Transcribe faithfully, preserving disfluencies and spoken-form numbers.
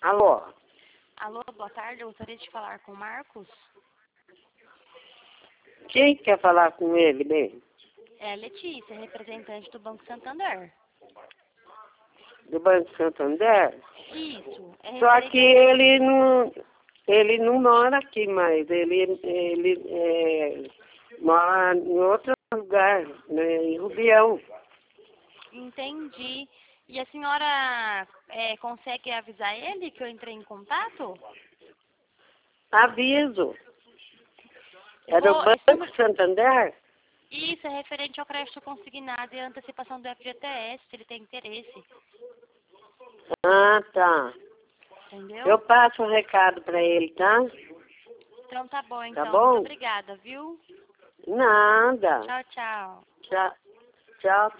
Alô? Alô, boa tarde. Eu gostaria de falar com o Marcos. Quem quer falar com ele, bem? É a Letícia, representante do Banco Santander. Do Banco Santander? Isso. É Só referente que ele não, ele não mora aqui mais. Ele, ele é, mora em outro lugar, né, em Rubião. Entendi. E a senhora é, consegue avisar ele que eu entrei em contato? Aviso. É do Vou, esse Banco número- Santander? Isso, é referente ao crédito consignado e a antecipação do F G T S, se ele tem interesse. Ah, tá. Entendeu? Eu passo o recado para ele, tá? Então tá bom, Tá então. bom? Muito obrigada, viu? Nada. Tchau, tchau. Tchau. Tchau.